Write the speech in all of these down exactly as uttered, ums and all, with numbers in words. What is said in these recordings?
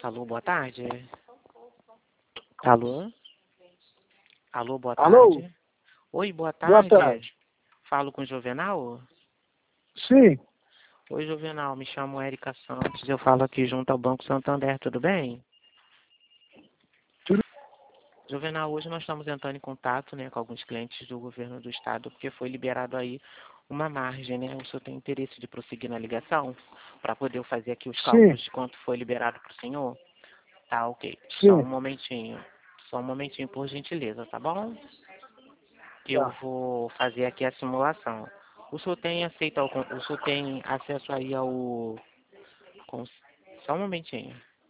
Alô, boa tarde. Alô? Alô, boa Alô? tarde. Oi, boa Boa tarde. tarde. Falo com o Juvenal? Sim, Oi, Juvenal, me chamo Érica Santos, eu falo aqui junto ao Banco Santander, tudo bem? Tudo- Juvenal, hoje nós estamos entrando em contato, né, com alguns clientes do governo do estado, porque foi liberado aí uma margem, né? O senhor tem interesse de prosseguir na ligação para poder eu fazer aqui os sim, cálculos de quanto foi liberado para o senhor? Tá, ok. Só um sim. momentinho. Só um momentinho, por gentileza, tá bom? Eu Tá. vou fazer aqui a simulação. O senhor tem aceito ao, o senhor tem acesso aí ao cons- só um momentinho.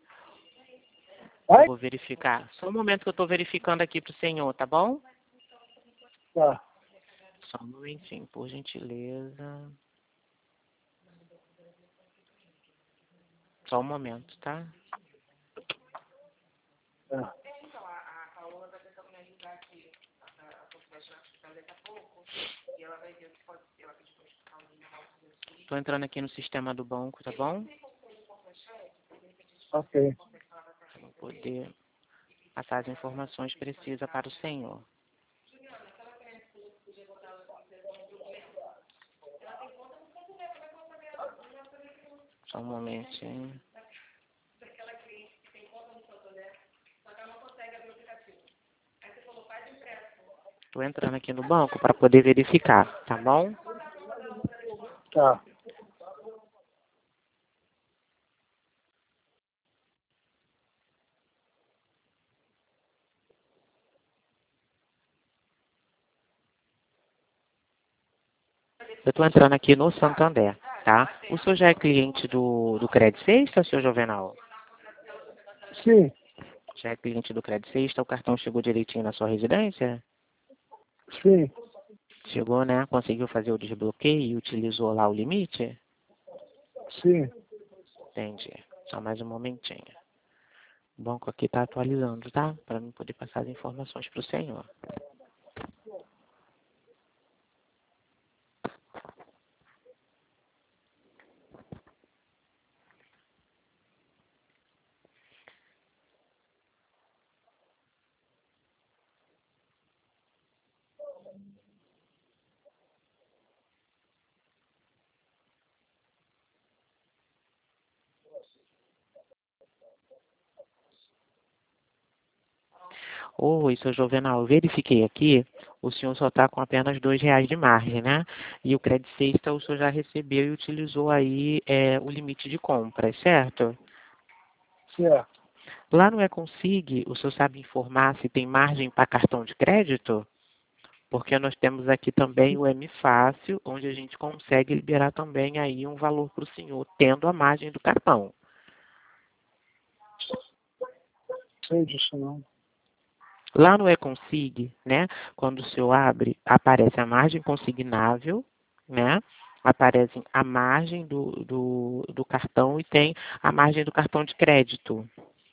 Eu Vai? vou verificar. Só um momento que eu estou verificando aqui para o senhor, tá bom? Tá. Só um momentinho, por gentileza. Só um momento, tá? Tá. Estou entrando aqui no sistema do banco, tá bom? Ok. Para poder passar as informações precisas para o senhor. Só um momentinho. Estou entrando aqui no banco para poder verificar, tá bom? Tá. Eu estou entrando aqui no Santander, tá? O senhor já é cliente do, do Credit Sexta, senhor Juvenal? Sim, Já é cliente do Credit Sexta? O cartão chegou direitinho na sua residência? sim, Chegou, né? Conseguiu fazer o desbloqueio e utilizou lá o limite? sim. Entendi. Só mais um momentinho. O banco aqui está atualizando, tá? Para mim poder passar as informações para o senhor. Oi, seu Juvenal, eu verifiquei aqui, o senhor só está com apenas dois reais de margem, né? E o Credit Sexta o senhor já recebeu e utilizou aí é, o limite de compras, certo? Certo. Lá no Econsig, o senhor sabe informar se tem margem para cartão de crédito? Porque nós temos aqui também o M Fácil, onde a gente consegue liberar também aí um valor para o senhor, tendo a margem do cartão. Sei disso não. Lá no Econsig, né, quando o senhor abre, aparece a margem consignável, né, aparece a margem do, do, do cartão e tem a margem do cartão de crédito,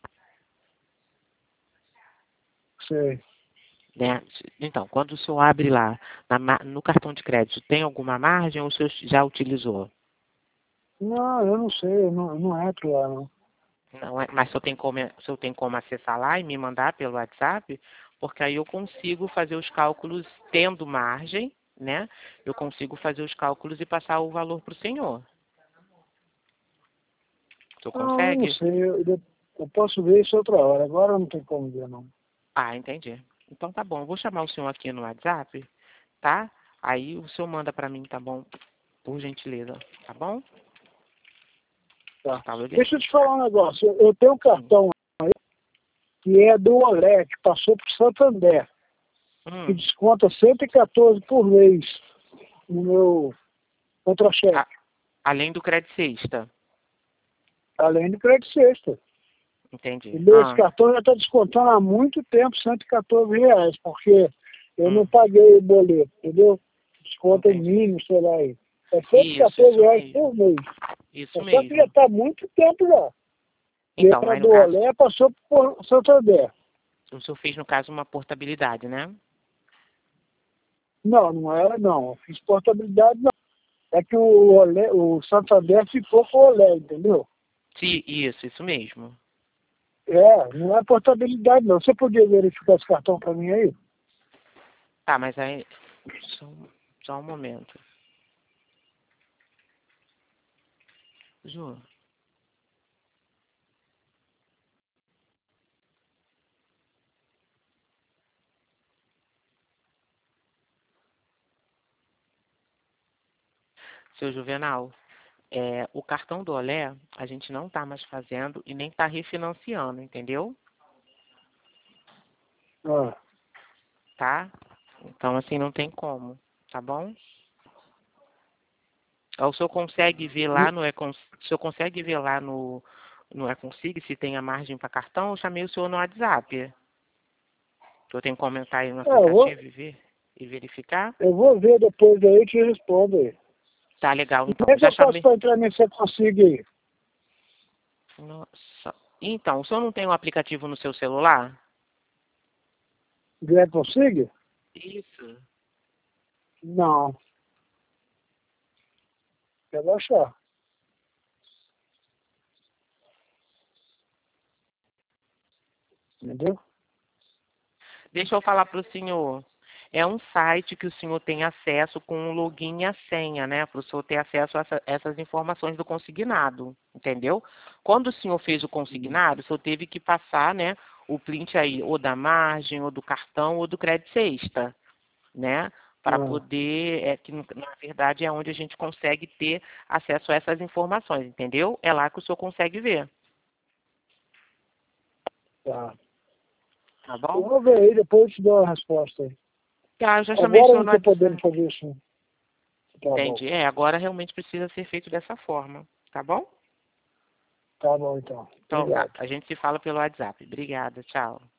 Sei. né. Então, quando o senhor abre lá, na ma- no cartão de crédito, tem alguma margem ou o senhor já utilizou? Não, eu não sei, eu não, eu não entro lá não. Não é, mas se eu tenho como, se eu tenho como acessar lá e me mandar pelo WhatsApp, porque aí eu consigo fazer os cálculos tendo margem, né? Eu consigo fazer os cálculos e passar o valor para o senhor. O senhor Não, eu não consegue? sei, eu, eu eu posso ver isso outra hora, agora não tem como ver não. Ah, entendi. Então tá bom, eu vou chamar o senhor aqui no WhatsApp, tá? Aí o senhor manda para mim, tá bom? Por gentileza, tá bom? Tá. Tá, eu Deixa eu te falar um negócio, eu, eu tenho um Sim. cartão aí que é do Olé, que passou pro Santander, que Hum, desconta cento e quatorze por mês no meu contra-cheque, a- além do Credit Sexta, além do crédito sexta. entendi. Entendeu? Esse Ah, cartão já está descontando há muito tempo cento e quatorze reais, porque eu não hum, paguei o boleto, entendeu? Desconto em entendi. mínimo, sei lá aí. É Isso, cento e quatorze isso reais mesmo. por mês. Isso É só que já mesmo. está há muito tempo já. E Então, era aí no do caso, Olé, passou por Santander. o senhor fez, no caso, uma portabilidade, né? Não, não era não. Eu fiz portabilidade não. É que o, Olé, o Santander ficou com o Olé, entendeu? Sim, isso, isso mesmo. É, não é portabilidade não. Você podia verificar esse cartão para mim aí? Tá, mas aí... Só, um- só um momento. Ju, seu Juvenal, é, o cartão do Olé, a gente não está mais fazendo e nem está refinanciando, entendeu? Ah, Tá? Então, assim, não tem como, tá bom? Ou o senhor consegue ver lá no Econ, o senhor consegue ver lá no, no Econsig se tem a margem para cartão? Eu chamei o senhor no WhatsApp. Eu tenho que comentar aí no é, eu vou, aplicativo e ver e verificar? eu vou ver depois aí e te respondo aí. Tá legal, E como então. é que Já eu faço chamei. para entrar nesse consigo aí? Nossa. Então, o senhor não tem um aplicativo no seu celular? Do consigo? Isso. Não. Quer baixar. Entendeu? Deixa eu falar para o senhor. É um site que o senhor tem acesso com o login e a senha, né? Para o senhor ter acesso a essa- essas informações do consignado, entendeu? Quando o senhor fez o consignado, o senhor teve que passar, né, o print aí, ou da margem, ou do cartão, ou do crédito sexta, né? Para Ah, poder, é que na verdade é onde a gente consegue ter acesso a essas informações, entendeu? É lá que o senhor consegue ver, tá. tá Eu bom? vou ver aí, depois eu te dou a resposta aí. Tá, eu já chamei o Agora eu senhor não no tô podendo WhatsApp. fazer isso. Tá bom. Entendi. É, agora realmente precisa ser feito dessa forma, tá bom? Tá bom então. Então tá, Obrigado. a gente se fala pelo WhatsApp. Obrigada, tchau.